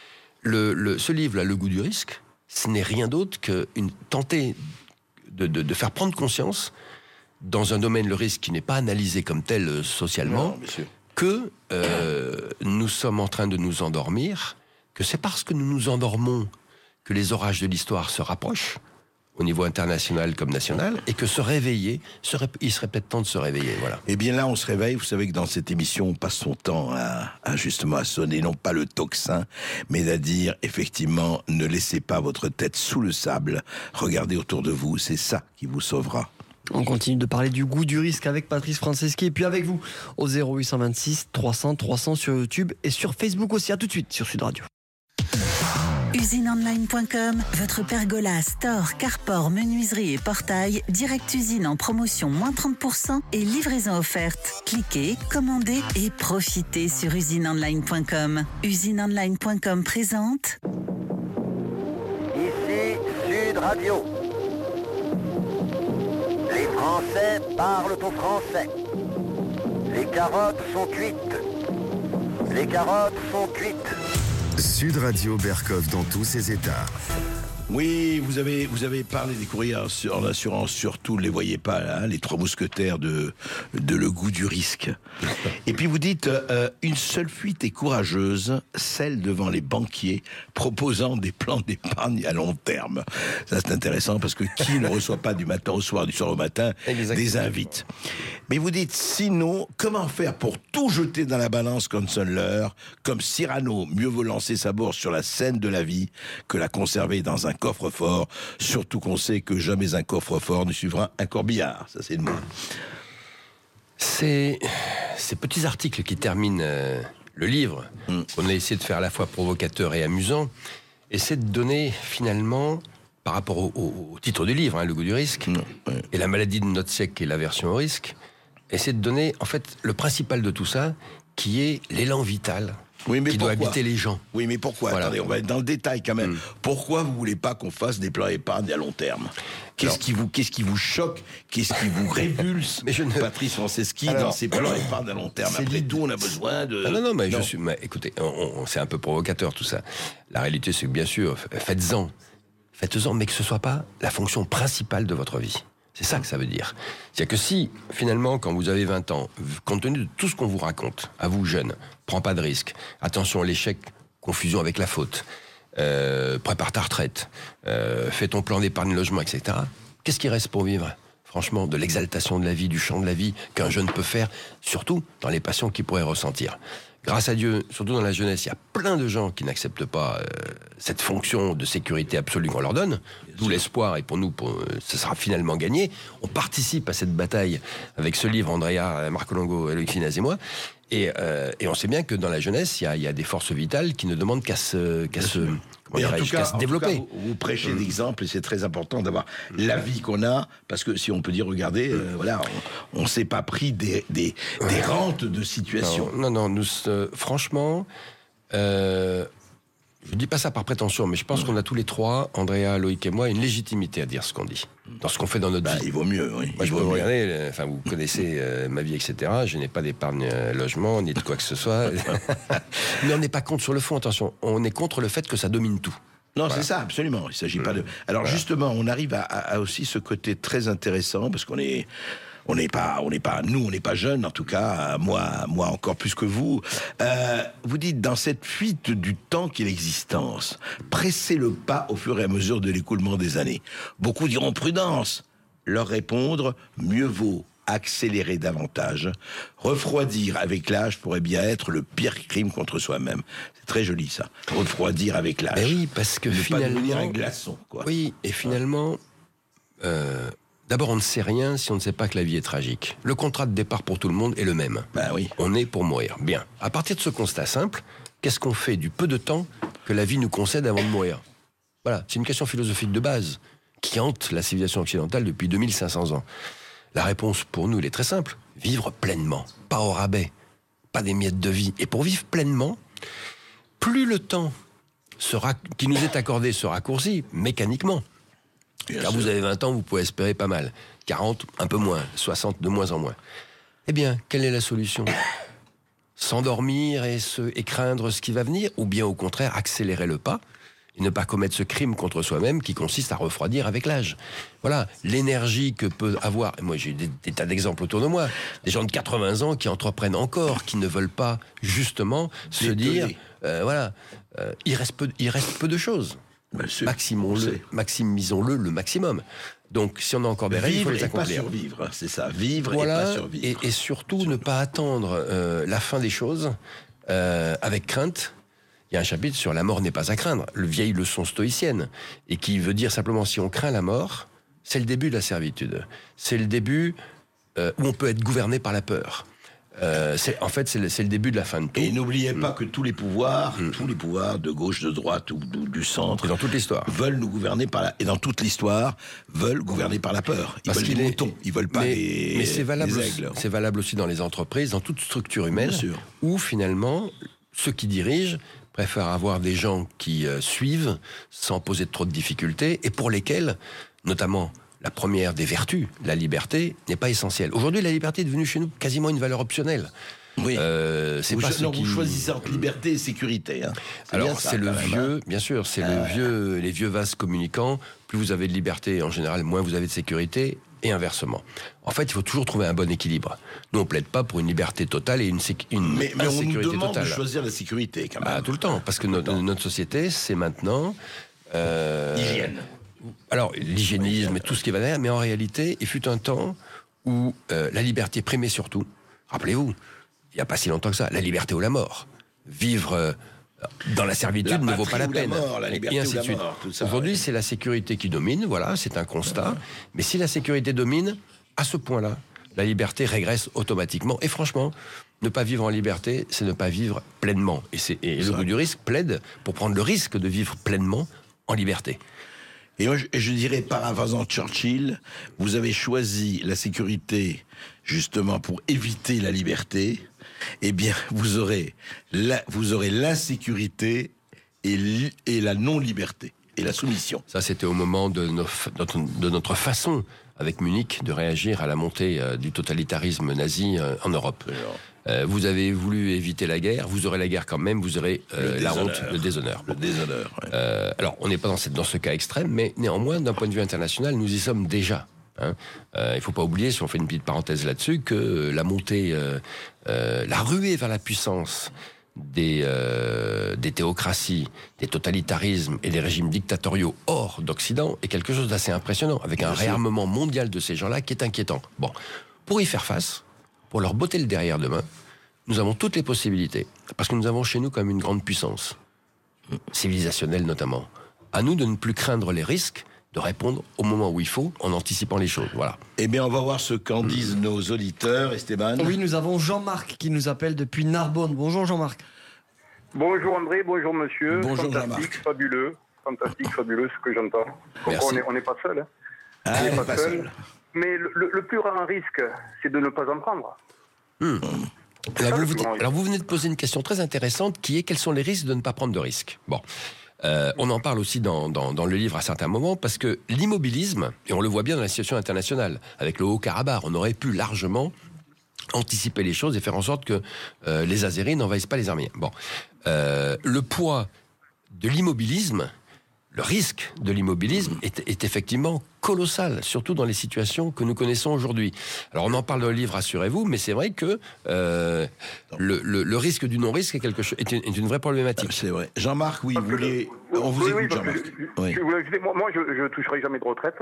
Le, le, ce livre-là, Le goût du risque, ce n'est rien d'autre qu'une tenter de, de, de faire prendre conscience dans un domaine, le risque qui n'est pas analysé comme tel euh, socialement, non, que euh, nous sommes en train de nous endormir, que c'est parce que nous nous endormons que les orages de l'histoire se rapprochent, au niveau international comme national, et que se réveiller, serait, il serait peut-être temps de se réveiller, voilà. Et bien là, on se réveille, vous savez que dans cette émission, on passe son temps à, à justement à sonner, non pas le tocsin, mais à dire, effectivement, ne laissez pas votre tête sous le sable, regardez autour de vous, c'est ça qui vous sauvera. On continue de parler du goût du risque avec Patrice Franceschi et puis avec vous au zéro huit cent vingt-six trois cents trois cents sur YouTube et sur Facebook aussi. À tout de suite sur Sud Radio. usine online point com, votre pergola, store, carport, menuiserie et portail, direct usine en promotion moins trente pour cent et livraison offerte. Cliquez, commandez et profitez sur usine online point com. usine online point com présente. Ici Sud Radio. Les Français parlent au français. Les carottes sont cuites. Les carottes sont cuites. Sud Radio Bercoff dans tous ses états. Oui, vous avez, vous avez parlé des courriers en assurance, surtout, ne les voyez pas, là, hein, les trois mousquetaires de, de Le Goût du Risque. Et puis vous dites, euh, une seule fuite est courageuse, celle devant les banquiers proposant des plans d'épargne à long terme. Ça, c'est intéressant parce que qui ne reçoit pas du matin au soir, du soir au matin, Exactement. des invites. Mais vous dites, sinon, comment faire pour tout jeter dans la balance comme sonne l'heure, comme Cyrano, mieux vaut lancer sa bourse sur la scène de la vie que la conserver dans un coffre-fort, surtout qu'on sait que jamais un coffre-fort ne suivra un corbillard. Ça, c'est le mot. Ces, ces petits articles qui terminent euh, le livre, mm. qu'on a essayé de faire à la fois provocateur et amusant, essaient de donner finalement, par rapport au, au, au titre du livre, hein, Le Goût du risque, mm. ouais. et la maladie de notre siècle qui est l'aversion au risque, essaient de donner en fait le principal de tout ça, qui est l'élan vital. Oui, mais qui pourquoi doit habiter les gens. Oui, mais pourquoi voilà. Attendez, on va être dans le détail quand même. Mmh. Pourquoi vous voulez pas qu'on fasse des plans épargne à long terme ? Qu'est-ce Alors, qui vous, qu'est-ce qui vous choque ? Qu'est-ce qui vous révulse, mais je ne... Patrice Franceschi, Alors, dans ces plans épargne à long terme ? Après tout, on a besoin de... Ah non, non, mais non. je suis... Mais écoutez, on, on, c'est un peu provocateur tout ça. La réalité, c'est que bien sûr, faites-en. Faites-en, mais que ce soit pas la fonction principale de votre vie. C'est ça que ça veut dire. C'est-à-dire que si, finalement, quand vous avez vingt ans, compte tenu de tout ce qu'on vous raconte, à vous jeunes, prends pas de risque, attention à l'échec, confusion avec la faute, euh, prépare ta retraite, euh, fais ton plan d'épargne logement, et cetera. Qu'est-ce qui reste pour vivre ? Franchement, de l'exaltation de la vie, du chant de la vie, qu'un jeune peut faire, surtout dans les passions qu'il pourrait ressentir. Grâce à Dieu, surtout dans la jeunesse, il y a plein de gens qui n'acceptent pas euh, cette fonction de sécurité absolue qu'on leur donne. D'où l'espoir, et pour nous, pour, euh, ça sera finalement gagné. On participe à cette bataille avec ce livre, Andrea, Marco Longo, Loïc Finaz et moi. Et, euh, et on sait bien que dans la jeunesse, il y a, il y a des forces vitales qui ne demandent qu'à se, qu'à se, mais en tout cas, qu'à se développer. Cas, vous, vous prêchez l'exemple, et c'est très important d'avoir la vie qu'on a, parce que si on peut dire, regardez, euh, voilà, on ne s'est pas pris des, des, des rentes de situation. Non, non, non nous, euh, franchement, euh, je ne dis pas ça par prétention, mais je pense mmh. qu'on a tous les trois, Andrea, Loïc et moi, une légitimité à dire ce qu'on dit, dans ce qu'on fait dans notre bah, vie. Il vaut mieux, oui. Moi, je peux vous regarder, enfin, vous connaissez euh, ma vie, et cetera. Je n'ai pas d'épargne euh, logement, ni de quoi que ce soit. Mais on n'est pas contre sur le fond, attention. On est contre le fait que ça domine tout. Non, voilà. C'est ça, absolument. Il ne s'agit mmh. pas de... Alors, voilà. justement, on arrive à, à, à aussi ce côté très intéressant, parce qu'on est... On n'est pas, on n'est pas, nous, on n'est pas jeunes, en tout cas, moi, moi encore plus que vous. Euh, vous dites, dans cette fuite du temps qu'est l'existence, pressez le pas au fur et à mesure de l'écoulement des années. Beaucoup diront prudence. Leur répondre, mieux vaut accélérer davantage. Refroidir avec l'âge pourrait bien être le pire crime contre soi-même. C'est très joli, ça. Refroidir avec l'âge. Mais oui, parce que ne finalement... pas devenir un glaçon, quoi. Oui, et finalement... Euh... D'abord, on ne sait rien si on ne sait pas que la vie est tragique. Le contrat de départ pour tout le monde est le même. Ben oui. On est pour mourir. Bien. À partir de ce constat simple, qu'est-ce qu'on fait du peu de temps que la vie nous concède avant de mourir ? Voilà, c'est une question philosophique de base qui hante la civilisation occidentale depuis deux mille cinq cents ans. La réponse pour nous, elle est très simple. Vivre pleinement, pas au rabais, pas des miettes de vie. Et pour vivre pleinement, plus le temps sera, qui nous est accordé se raccourcit mécaniquement. Bien Car sûr. Vous avez vingt ans, vous pouvez espérer pas mal. quarante, un peu moins. soixante, de moins en moins. Eh bien, quelle est la solution ? S'endormir et, se, et craindre ce qui va venir ? Ou bien, au contraire, accélérer le pas et ne pas commettre ce crime contre soi-même qui consiste à refroidir avec l'âge. Voilà, l'énergie que peut avoir... Moi, j'ai des, des tas d'exemples autour de moi. Des gens de quatre-vingts ans qui entreprennent encore, qui ne veulent pas, justement, se dire... Euh, voilà, euh, il, reste peu, il reste peu de choses. Maximisons-le, maximisons-le le maximum. Donc, si on a encore des règles, il faut les accomplir. Vivre et pas survivre, c'est ça. Vivre voilà, et pas survivre. Et, et surtout, survivre. Ne pas attendre euh, la fin des choses euh, avec crainte. Il y a un chapitre sur la mort n'est pas à craindre, le vieille leçon stoïcienne, et qui veut dire simplement si on craint la mort, c'est le début de la servitude. C'est le début euh, où on peut être gouverné par la peur. Euh, c'est, en fait, c'est le, c'est le début de la fin de tout. Et n'oubliez mmh. pas que tous les pouvoirs, mmh. tous les pouvoirs de gauche, de droite ou du, du centre, et dans toute l'histoire, veulent nous gouverner par la, et dans toute l'histoire, veulent gouverner par la peur. Ils Parce veulent les moutons, ils veulent pas mais, les, mais c'est valable, les aigles. C'est valable aussi dans les entreprises, dans toute structure humaine, où finalement, ceux qui dirigent préfèrent avoir des gens qui euh, suivent sans poser trop de difficultés et pour lesquels, notamment la première des vertus, la liberté, n'est pas essentielle. Aujourd'hui, la liberté est devenue chez nous quasiment une valeur optionnelle. Oui. Euh, c'est vous, pas non, ce qui... vous choisissez entre liberté et sécurité. Hein. C'est Alors, ça, c'est le même, vieux, hein. bien sûr, c'est Euh... le vieux, les vieux vases communicants. Plus vous avez de liberté, en général, moins vous avez de sécurité, et inversement. En fait, il faut toujours trouver un bon équilibre. Nous, on plaide pas pour une liberté totale et une, sécu... une mais, mais on nous demande totale. de choisir la sécurité, quand même. Bah, tout le temps, parce que no- notre société, c'est maintenant... Euh... L'hygiène. Alors, l'hygiénisme et tout ce qui va derrière, mais en réalité, il fut un temps où euh, la liberté primait surtout. Rappelez-vous, il n'y a pas si longtemps que ça, la liberté ou la mort. Vivre euh, dans la servitude La ne vaut pas la patrie ou peine. la mort, la liberté et ainsi ou la de suite. mort, tout ça, Aujourd'hui, ouais. c'est la sécurité qui domine, voilà, c'est un constat. Mais si la sécurité domine, à ce point-là, la liberté régresse automatiquement. Et franchement, ne pas vivre en liberté, c'est ne pas vivre pleinement. Et, c'est, et le goût du risque plaide pour prendre le risque de vivre pleinement en liberté. Et moi, je, je dirais, paraphrasant Churchill, vous avez choisi la sécurité justement pour éviter la liberté. Eh bien, vous aurez la, vous aurez l'insécurité et, li, et la non-liberté et la soumission. Ça, c'était au moment de, nos, notre, de notre façon, avec Munich, de réagir à la montée euh, du totalitarisme nazi euh, en Europe. Euh, vous avez voulu éviter la guerre, vous aurez la guerre quand même, vous aurez euh, la honte, le déshonneur. Le déshonneur. Ouais. Euh, alors, on n'est pas dans, cette, dans ce cas extrême, mais néanmoins, d'un point de vue international, nous y sommes déjà. Hein. Euh, il ne faut pas oublier, si on fait une petite parenthèse là-dessus, que la montée, euh, euh, la ruée vers la puissance des, euh, des théocraties, des totalitarismes et des régimes dictatoriaux hors d'Occident est quelque chose d'assez impressionnant, avec un réarmement mondial de ces gens-là qui est inquiétant. Bon, pour y faire face, pour leur botter le derrière demain, nous avons toutes les possibilités, parce que nous avons chez nous comme une grande puissance, civilisationnelle notamment. À nous de ne plus craindre les risques, de répondre au moment où il faut, en anticipant les choses. Voilà. Eh bien, on va voir ce qu'en disent nos auditeurs, Esteban. Oui, nous avons Jean-Marc qui nous appelle depuis Narbonne. Bonjour Jean-Marc. Bonjour André, bonjour monsieur. Bonjour Fantastique, Jean-Marc. fabuleux, fantastique, fabuleux ce que j'entends. Merci. On n'est on n'est pas seul. Hein. Ah, on n'est pas pas seul. seul. Mais le, le- le plus grand risque, c'est de ne pas en prendre. Hmm. C'est Alors ça, vous, le plus grand risque. alors vous venez de poser une question très intéressante qui est quels sont les risques de ne pas prendre de risques. Bon, euh, on en parle aussi dans, dans, dans le livre à certains moments parce que l'immobilisme, et on le voit bien dans la situation internationale, avec le Haut-Karabakh, on aurait pu largement anticiper les choses et faire en sorte que euh, les Azéris n'envahissent pas les Arméniens. Bon, euh, le poids de l'immobilisme, le risque de l'immobilisme est, est effectivement colossal, surtout dans les situations que nous connaissons aujourd'hui. Alors on en parle dans le livre, rassurez-vous, mais c'est vrai que euh, le, le, le risque du non-risque est, quelque chose, est, une, est une vraie problématique. C'est vrai. Jean-Marc, oui, Parce vous que voulez... je- On vous oui, écoute, oui, parce que Jean-Marc. je- Oui. je voulais ajouter, moi, moi, je ne toucherai jamais de retraite.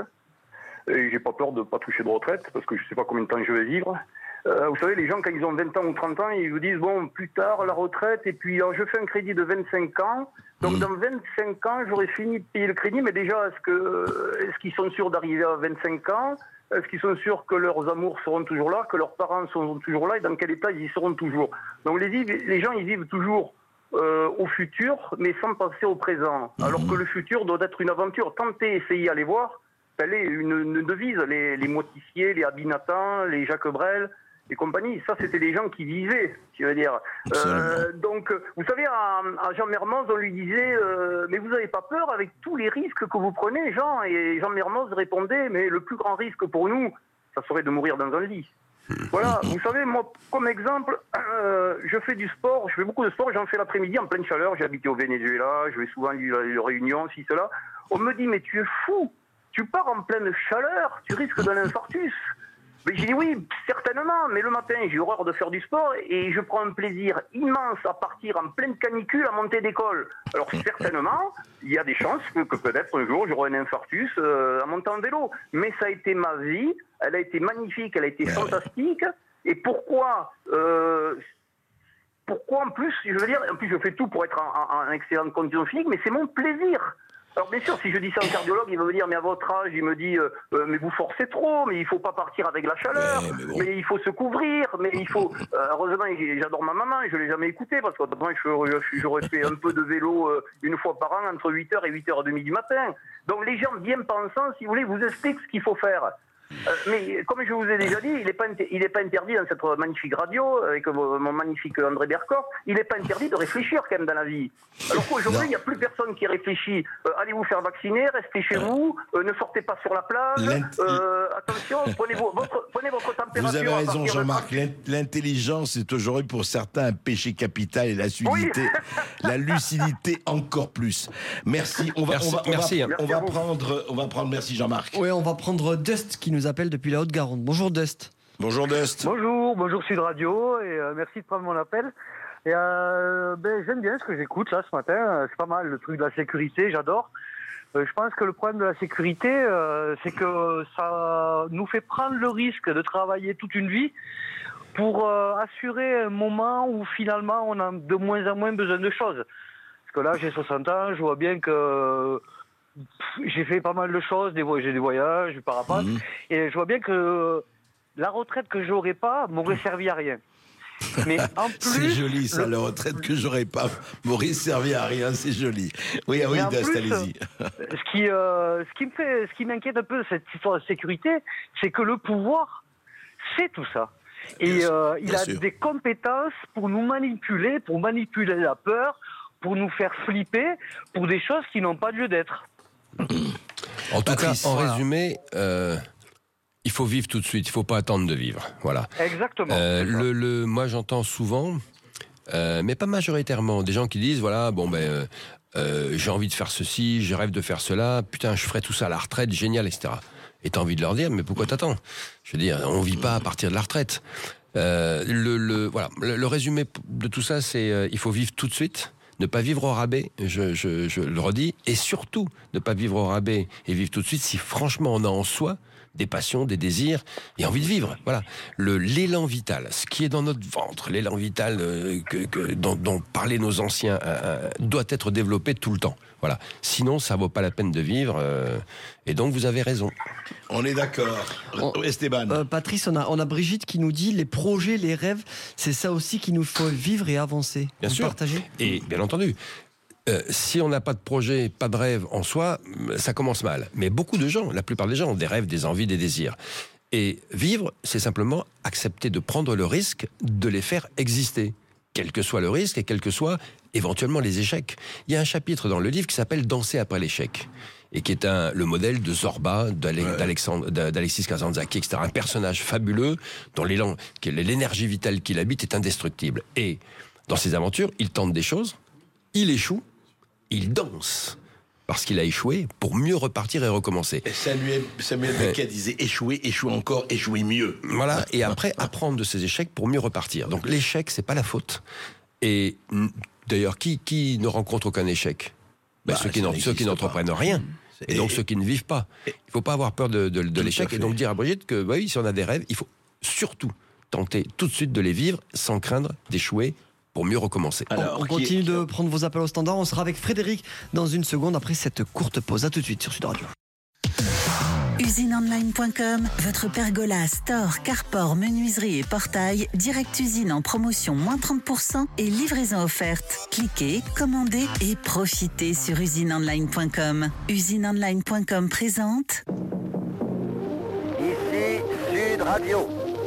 Et j'ai pas peur de ne pas toucher de retraite, parce que je ne sais pas combien de temps je vais vivre. Euh, vous savez, les gens, quand ils ont vingt ans ou trente ans, ils vous disent, bon, plus tard, la retraite, et puis alors, je fais un crédit de vingt-cinq ans, donc Mmh. dans vingt-cinq ans, j'aurai fini de payer le crédit, mais déjà, est-ce que, est-ce qu'ils sont sûrs d'arriver à vingt-cinq ans? Est-ce qu'ils sont sûrs que leurs amours seront toujours là, que leurs parents seront toujours là, et dans quel état ils y seront toujours? Donc les, les gens, ils vivent toujours euh, au futur, mais sans penser au présent. Mmh. Alors que le futur doit être une aventure. Tentez, essayez, allez voir. Elle est une, une devise. Les, les Moitissier, les Abinatan, les Jacques Brel et compagnie. Ça, c'était des gens qui vivaient, je veux dire. Euh, donc, vous savez, à, à Jean Mermoz, on lui disait euh, mais vous n'avez pas peur avec tous les risques que vous prenez, Jean? Et Jean Mermoz répondait mais le plus grand risque pour nous, ça serait de mourir dans un lit. Voilà, vous savez, moi, comme exemple, euh, je fais du sport, je fais beaucoup de sport, j'en fais l'après-midi en pleine chaleur, j'ai habité au Venezuela, je vais souvent à une réunion, ci, cela. On me dit, mais tu es fou, tu pars en pleine chaleur, tu risques d'un infarctus. Mais j'ai dit oui, certainement, mais le matin, j'ai horreur de faire du sport et je prends un plaisir immense à partir en pleine canicule à monter d'école. Alors certainement, il y a des chances que, que peut-être un jour j'aurai un infarctus euh, en montant en vélo. Mais ça a été ma vie, elle a été magnifique, elle a été fantastique. Et pourquoi euh, pourquoi en plus, je veux dire, en plus je fais tout pour être en, en, en excellente condition physique, mais c'est mon plaisir. Alors bien sûr, si je dis ça à un cardiologue, il va me dire, mais à votre âge, il me dit, euh, euh, mais vous forcez trop, mais il faut pas partir avec la chaleur, mais, mais, bon. mais il faut se couvrir, mais il faut... Euh, heureusement, j'adore ma maman, je l'ai jamais écoutée, parce que j'aurais fait un peu de vélo euh, une fois par an, entre huit heures et huit heures trente du matin. Donc les gens bien pensants, si vous voulez, vous expliquent ce qu'il faut faire. Euh, mais comme je vous ai déjà dit, il n'est pas, il n'est pas interdit dans cette magnifique radio, avec mon magnifique André Berkoff, il n'est pas interdit de réfléchir quand même dans la vie. Alors qu'aujourd'hui, il n'y a plus personne qui réfléchit. Euh, allez vous faire vacciner, restez chez vous, euh, ne sortez pas sur la plage, euh, attention, prenez, vos, votre, prenez votre température. Vous avez raison, Jean-Marc, l'intelligence est aujourd'hui pour certains un péché capital et la lucidité, oui. la lucidité encore plus. Merci, on va, merci, on va, on merci, va, on va prendre, on va prendre, merci Jean-Marc. Oui, on va prendre Dust qui nous appelle depuis la Haute-Garonne. Bonjour Dust. Bonjour Dust. Bonjour, bonjour Sud Radio et euh, merci de prendre mon appel. Et euh, ben, j'aime bien ce que j'écoute là ce matin, c'est pas mal le truc de la sécurité, j'adore. Euh, je pense que le problème de la sécurité, euh, c'est que ça nous fait prendre le risque de travailler toute une vie pour euh, assurer un moment où finalement on a de moins en moins besoin de choses. Parce que là j'ai soixante ans, je vois bien que j'ai fait pas mal de choses, des voyages, j'ai des voyages, du parapente, mmh. et je vois bien que la retraite que j'aurais pas m'aurait servi à rien. Mais en plus, c'est joli ça, le... la retraite que j'aurais pas m'aurait servi à rien, c'est joli. Oui, oui, Dust, allez-y. Ce qui, euh, ce qui me fait, ce qui m'inquiète un peu cette histoire de sécurité, c'est que le pouvoir sait tout ça. Et euh, il a sûr. des compétences pour nous manipuler, pour manipuler la peur, pour nous faire flipper, pour des choses qui n'ont pas lieu d'être. En tout Patrice, cas, en voilà. résumé, euh, il faut vivre tout de suite. Il ne faut pas attendre de vivre. Voilà. Exactement. Euh, le, le, moi, j'entends souvent, euh, mais pas majoritairement, des gens qui disent voilà, bon ben, euh, euh, j'ai envie de faire ceci, je rêve de faire cela. Putain, je ferai tout ça à la retraite, génial, et cetera. Et t'as envie de leur dire, mais pourquoi t'attends ? Je veux dire, on vit pas à partir de la retraite. Euh, le, le, voilà, le, le résumé de tout ça, c'est euh, il faut vivre tout de suite. Ne pas vivre au rabais, je, je, je le redis, et surtout ne pas vivre au rabais et vivre tout de suite si franchement on a en soi des passions, des désirs et envie de vivre. Voilà, le l'élan vital, ce qui est dans notre ventre, l'élan vital euh, que, que, dont, dont parlaient nos anciens, euh, doit être développé tout le temps. Voilà, sinon ça vaut pas la peine de vivre. Euh, et donc vous avez raison. On est d'accord. On, Esteban. Euh, Patrice, on a, on a Brigitte qui nous dit les projets, les rêves, c'est ça aussi qu'il nous faut vivre et avancer. Bien vous sûr. Partagez. Et bien entendu. Euh, si on n'a pas de projet, pas de rêve en soi, ça commence mal. Mais beaucoup de gens, la plupart des gens ont des rêves, des envies, des désirs. Et vivre, c'est simplement accepter de prendre le risque de les faire exister. Quel que soit le risque et quels que soient éventuellement les échecs. Il y a un chapitre dans le livre qui s'appelle « Danser après l'échec » et qui est un, le modèle de Zorba, d'Alexis Kazantzakis, et cetera. Un personnage fabuleux dont l'élan, l'énergie vitale qu'il habite est indestructible. Et dans ses aventures, il tente des choses, il échoue, il danse parce qu'il a échoué pour mieux repartir et recommencer. Et Samuel, Samuel Beckett disait échouer, échouer encore, échouer mieux. Voilà, et après apprendre de ses échecs pour mieux repartir. Donc l'échec, c'est pas la faute. Et d'ailleurs, qui, qui ne rencontre aucun échec ? ben, bah, Ceux qui, ceux qui n'entreprennent pas. rien. Et, et donc ceux qui ne vivent pas. Il ne faut pas avoir peur de, de, de l'échec. Et donc dire à Brigitte que bah oui, si on a des rêves, il faut surtout tenter tout de suite de les vivre sans craindre d'échouer pour mieux recommencer. Alors, on continue est... de prendre vos appels au standard. On sera avec Frédéric dans une seconde après cette courte pause. À tout de suite sur Sud Radio. usine online point com, votre pergola, store, carport, menuiserie et portail, direct usine en promotion moins trente pour cent et livraison offerte. Cliquez, commandez et profitez sur usine online point com. usine online point com présente... Ici Sud Radio.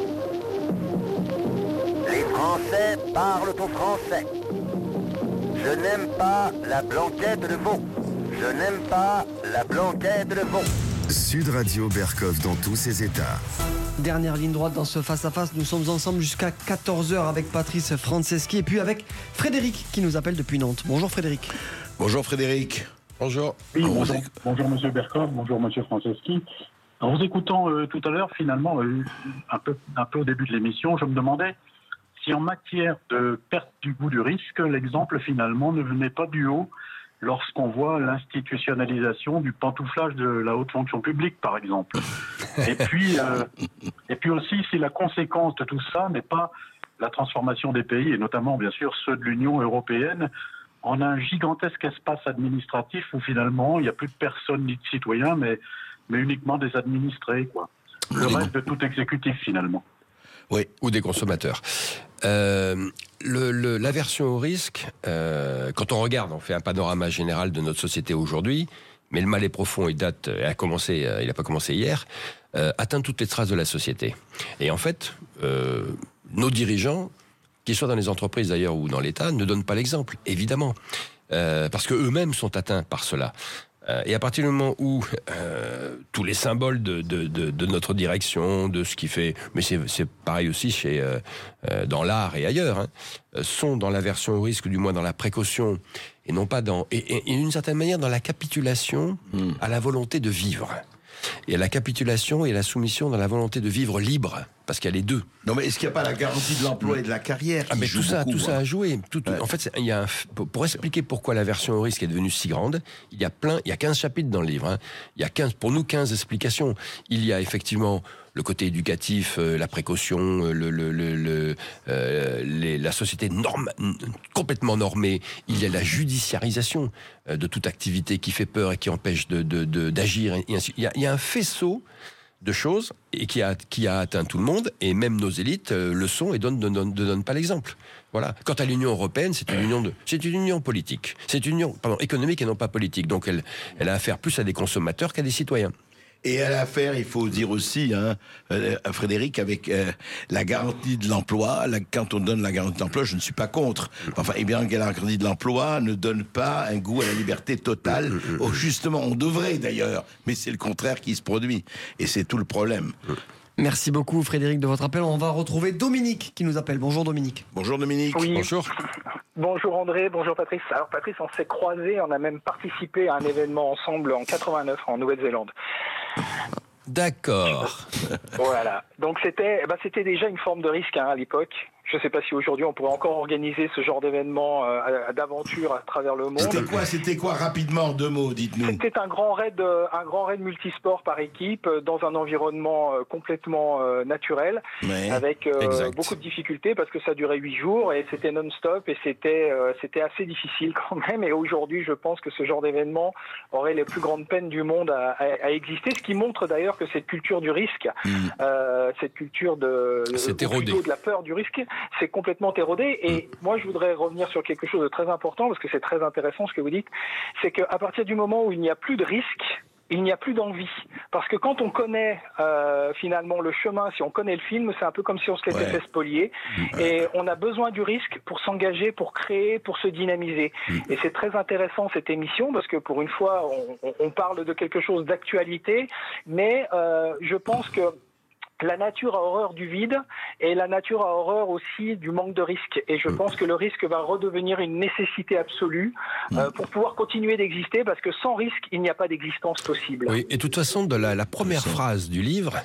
Les Français parlent au français. Je n'aime pas la blanquette de veau. Je n'aime pas la blanquette de veau. Sud Radio Berkoff dans tous ses états. Dernière ligne droite dans ce face-à-face. Nous sommes ensemble jusqu'à quatorze heures avec Patrice Franceschi et puis avec Frédéric qui nous appelle depuis Nantes. Bonjour Frédéric. Bonjour Frédéric. Bonjour. Oui, bonjour, bonjour Monsieur Berkoff, bonjour Monsieur Franceschi. En vous écoutant euh, tout à l'heure, finalement, euh, un, peu, un peu au début de l'émission, je me demandais si en matière de perte du goût du risque, l'exemple finalement ne venait pas du haut lorsqu'on voit l'institutionnalisation du pantouflage de la haute fonction publique, par exemple. Et puis, euh, et puis aussi, si la conséquence de tout ça n'est pas la transformation des pays, et notamment, bien sûr, ceux de l'Union européenne, en un gigantesque espace administratif où finalement, il n'y a plus de personnes ni de citoyens, mais, mais uniquement des administrés, quoi. Le reste de tout exécutif, finalement. Oui, ou des consommateurs. Euh, le, le, l'aversion au risque, euh, quand on regarde, on fait un panorama général de notre société aujourd'hui, mais le mal est profond, il date, il a commencé, il n'a pas commencé hier. euh, atteint toutes les traces de la société. Et en fait, euh, nos dirigeants, qu'ils soient dans les entreprises d'ailleurs ou dans l'État, ne donnent pas l'exemple, évidemment, euh, parce qu'eux-mêmes sont atteints par cela. Euh, et à partir du moment où euh, tous les symboles de, de, de, de notre direction, de ce qui fait, mais c'est, c'est pareil aussi chez euh, euh, dans l'art et ailleurs, hein, sont dans l'aversion au risque, ou du moins dans la précaution, et non pas dans, et, et, et d'une certaine manière dans la capitulation mmh. à la volonté de vivre. Et la capitulation et la soumission dans la volonté de vivre libre, parce qu'il y a les deux. Non, mais est-ce qu'il n'y a pas la garantie de l'emploi et de la carrière qui ah, mais joue tout ça, beaucoup, tout hein. ça a joué. Tout, tout, ouais. En fait, il y a un, pour, pour expliquer pourquoi l'aversion au risque est devenue si grande, il y a plein, il y a quinze chapitres dans le livre. Hein. Il y a quinze, pour nous, quinze explications. Il y a effectivement le côté éducatif, euh, la précaution, le, le, le, le, euh, les, la société norme, complètement normée. Il y a la judiciarisation euh, de toute activité qui fait peur et qui empêche de, de, de, d'agir. Et ainsi. Il y a, il y a un faisceau de choses et qui a, qui a atteint tout le monde, et même nos élites euh, le sont et donnent, ne donnent, donnent pas l'exemple. Voilà. Quant à l'Union européenne, c'est une union de, c'est une union politique, c'est une union, pardon, économique et non pas politique. Donc elle, elle a affaire plus à des consommateurs qu'à des citoyens. Et à l'affaire, il faut dire aussi, hein, euh, Frédéric, avec euh, la garantie de l'emploi, la, quand on donne la garantie de l'emploi, je ne suis pas contre. Enfin, eh bien, la garantie de l'emploi ne donne pas un goût à la liberté totale. Oh, justement, on devrait d'ailleurs, mais c'est le contraire qui se produit. Et c'est tout le problème. Merci beaucoup Frédéric de votre appel. On va retrouver Dominique qui nous appelle. Bonjour Dominique. Bonjour Dominique. Oui. Bonjour. Bonjour André, bonjour Patrice. Alors Patrice, on s'est croisés, on a même participé à un événement ensemble en quatre-vingt-neuf en Nouvelle-Zélande. D'accord. Voilà. Donc c'était, bah, c'était déjà une forme de risque hein, à l'époque. Je ne sais pas si aujourd'hui on pourrait encore organiser ce genre d'événement euh, d'aventure à travers le monde. C'était quoi, c'était quoi rapidement, deux mots, dites-nous. C'était un grand raid, euh, un grand raid multisport par équipe euh, dans un environnement euh, complètement euh, naturel, ouais, avec euh, beaucoup de difficultés parce que ça durait huit jours et c'était non-stop et c'était euh, c'était assez difficile quand même. Et aujourd'hui, je pense que ce genre d'événement aurait les plus grandes peines du monde à, à, à exister, ce qui montre d'ailleurs que cette culture du risque, mmh. euh, cette culture de, de, de la peur du risque, c'est complètement érodé. Et moi, je voudrais revenir sur quelque chose de très important, parce que c'est très intéressant ce que vous dites, c'est qu'à partir du moment où il n'y a plus de risque, il n'y a plus d'envie. Parce que quand on connaît euh, finalement le chemin, si on connaît le film, c'est un peu comme si on se l'était ouais. fait spolier. Ouais. Et on a besoin du risque pour s'engager, pour créer, pour se dynamiser. Mmh. Et c'est très intéressant cette émission, parce que pour une fois, on, on parle de quelque chose d'actualité, mais euh, je pense que la nature a horreur du vide et la nature a horreur aussi du manque de risque. Et je pense que le risque va redevenir une nécessité absolue euh, pour pouvoir continuer d'exister, parce que sans risque, il n'y a pas d'existence possible. Oui, et de toute façon, de la, la première phrase du livre,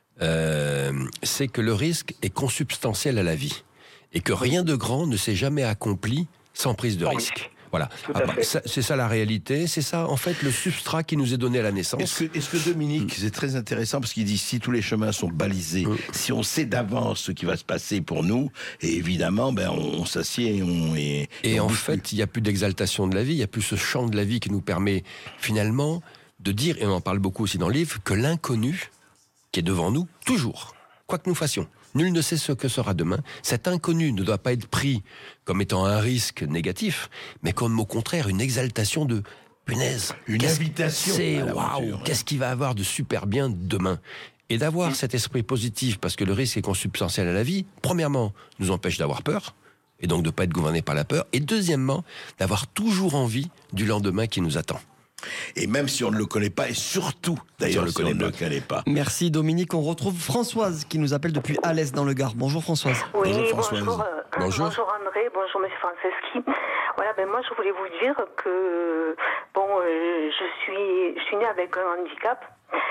euh, c'est que le risque est consubstantiel à la vie et que rien de grand ne s'est jamais accompli sans prise de sans risque. risque. Voilà, ah bah, ça, c'est ça la réalité, c'est ça en fait le substrat qui nous est donné à la naissance. Est-ce que, est-ce que Dominique, mmh. c'est très intéressant parce qu'il dit si tous les chemins sont balisés, mmh. si on sait d'avance ce qui va se passer pour nous, et évidemment, ben on, on s'assied et on et, et, et on en fait, plus. Il n'y a plus d'exaltation de la vie, il n'y a plus ce chant de la vie qui nous permet finalement de dire, et on en parle beaucoup aussi dans le livre, que l'inconnu qui est devant nous, toujours, quoi que nous fassions. Nul ne sait ce que sera demain. Cet inconnu ne doit pas être pris comme étant un risque négatif, mais comme au contraire une exaltation de punaise. Une invitation. C'est waouh, qu'est-ce qu'il va avoir de super bien demain? Et d'avoir oui. cet esprit positif, parce que le risque est consubstantiel à la vie, premièrement, nous empêche d'avoir peur, et donc de ne pas être gouverné par la peur, et deuxièmement, d'avoir toujours envie du lendemain qui nous attend. Et même si on ne le connaît pas, et surtout, d'ailleurs, si on ne le connaît pas. Merci Dominique. On retrouve Françoise qui nous appelle depuis Alès dans le Gard. Bonjour Françoise. Oui, bonjour Françoise. Bonjour, euh, bonjour. bonjour André, bonjour Monsieur Franceschi. Voilà, ben moi je voulais vous dire que bon, euh, je suis, je suis née avec un handicap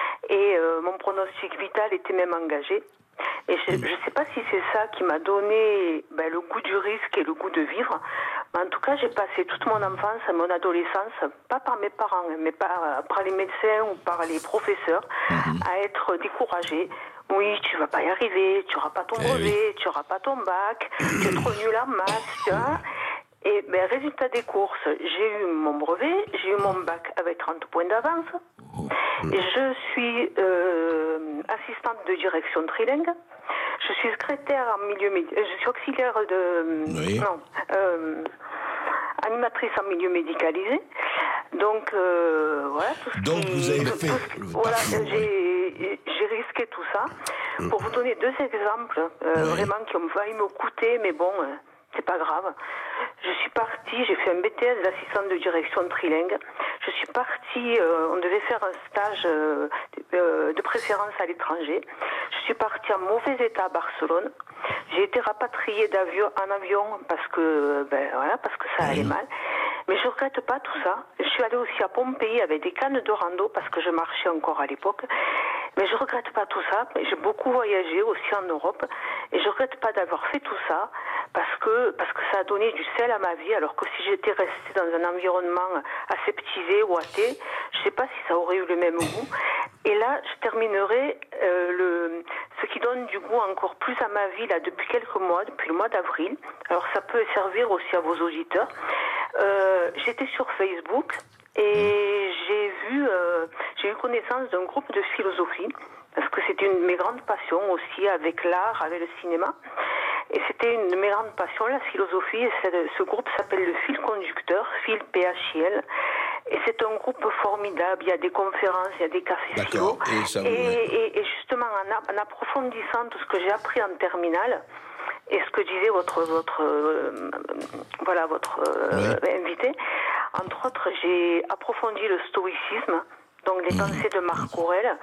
et euh, mon pronostic vital était même engagé. Et je ne sais pas si c'est ça qui m'a donné ben, le goût du risque et le goût de vivre. Mais en tout cas, j'ai passé toute mon enfance, mon adolescence, pas par mes parents, mais par, par les médecins ou par les professeurs, mmh. à être découragée. Oui, tu vas pas y arriver, tu n'auras pas ton brevet, eh oui. tu n'auras pas ton bac, tu es trop nul en maths, tu vois. Et ben, résultat des courses, j'ai eu mon brevet, j'ai eu mon bac avec trente points d'avance. Et je suis euh, assistante de direction trilingue. Je suis secrétaire en milieu médical. Je suis auxiliaire de... Oui. Non. Euh, animatrice en milieu médicalisé. Donc, euh, voilà. Tout ce Donc, qui, vous avez tout, fait... Tout ce, voilà, j'ai, j'ai risqué ça. Pour vous donner deux exemples, euh, Oui. vraiment qui ont failli me coûter, mais bon, euh, c'est pas grave. Je suis partie, j'ai fait un B T S d'assistante de direction trilingue. Je suis partie, euh, on devait faire un stage euh, euh, de préférence à l'étranger. Je suis partie en mauvais état à Barcelone. J'ai été rapatriée d'avion, en avion parce que, ben, voilà, parce que ça allait mal. Mais je regrette pas tout ça. Je suis allée aussi à Pompéi avec des cannes de rando parce que je marchais encore à l'époque. Mais je regrette pas tout ça. J'ai beaucoup voyagé aussi en Europe et je regrette pas d'avoir fait tout ça parce que parce que ça a donné du sel à ma vie. Alors que si j'étais restée dans un environnement aseptisé ou athée, je sais pas si ça aurait eu le même goût. Et là, je terminerai euh, le ce qui donne du goût encore plus à ma vie là depuis quelques mois, depuis le mois d'avril. Alors ça peut servir aussi à vos auditeurs. Euh, j'étais sur Facebook et j'ai vu, euh, j'ai eu connaissance d'un groupe de philosophie parce que c'était une de mes grandes passions aussi avec l'art, avec le cinéma. Et c'était une de mes grandes passions, la philosophie. Et ce groupe s'appelle le Fil Conducteur, Fil P H I L. Et c'est un groupe formidable. Il y a des conférences, il y a des cafés philo. Et, ça, et, et, et justement, en, en approfondissant tout ce que j'ai appris en terminale, et ce que disait votre votre euh, voilà votre euh, ouais. invité, entre autres, j'ai approfondi le stoïcisme, donc les mmh. pensées de Marc Aurèle.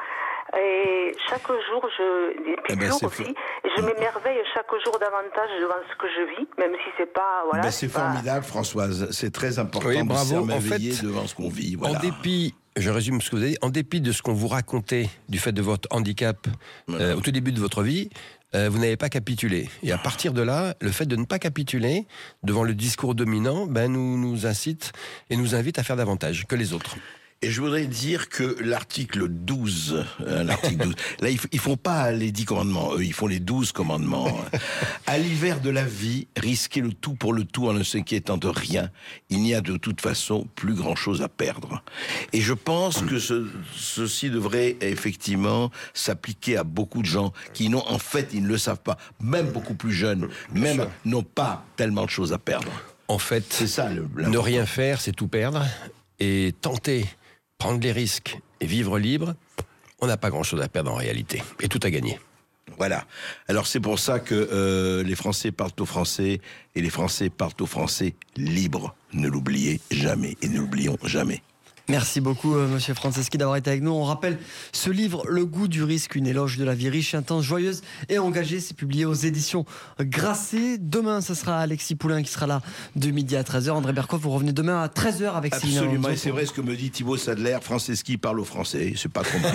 Et chaque jour, je, et puis eh ben, aussi, et je m'émerveille chaque jour davantage devant ce que je vis, même si c'est pas, voilà. Ben, c'est pas... formidable, Françoise. C'est très important oui, de bravo. s'émerveiller En fait, devant ce qu'on vit. Voilà. En dépit, je résume ce que vous avez dit, en dépit de ce qu'on vous racontait du fait de votre handicap voilà. euh, au tout début de votre vie, euh, vous n'avez pas capitulé. Et à partir de là, le fait de ne pas capituler devant le discours dominant, ben, nous, nous incite et nous invite à faire davantage que les autres. Et je voudrais dire que l'article douze, euh, l'article douze, là, ils, ils font pas les dix commandements, eux, ils font les douze commandements. À l'hiver de la vie, risquer le tout pour le tout en ne s'inquiétant de rien. Il n'y a de toute façon plus grand chose à perdre. Et je pense que ce, ceci devrait effectivement s'appliquer à beaucoup de gens qui n'ont, en fait, ils ne le savent pas, même beaucoup plus jeunes, même n'ont pas tellement de choses à perdre. En fait, c'est ça, le, ne rien faire, c'est tout perdre. Et tenter prendre les risques et vivre libre, on n'a pas grand-chose à perdre en réalité. Et tout à gagner. Voilà. Alors c'est pour ça que euh, les Français parlent aux Français et les Français parlent aux Français libres. Ne l'oubliez jamais et ne l'oublions jamais. Merci beaucoup, euh, Monsieur Franceschi, d'avoir été avec nous. On rappelle ce livre, Le goût du risque, une éloge de la vie riche, intense, joyeuse et engagée. C'est publié aux éditions Grasset. Demain, ce sera Alexis Poulain qui sera là de midi à treize heures. André Berkoff, vous revenez demain à treize heures avec Céline. Absolument, et c'est vrai ce que me dit Thibaut Sadler, Franceschi parle aux Français. C'est pas trop mal.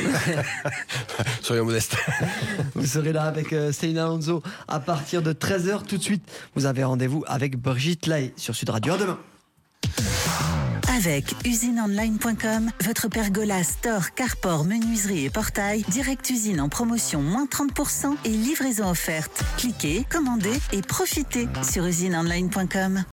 Soyons modestes. Vous serez là avec euh, Céline Alonso à partir de treize heures. Tout de suite, vous avez rendez-vous avec Brigitte Lahaye sur Sud Radio. À demain. Avec usine online point com, votre pergola, store, carport, menuiserie et portail, Direct Usine en promotion moins trente pour cent et livraison offerte. Cliquez, commandez et profitez sur usine online point com.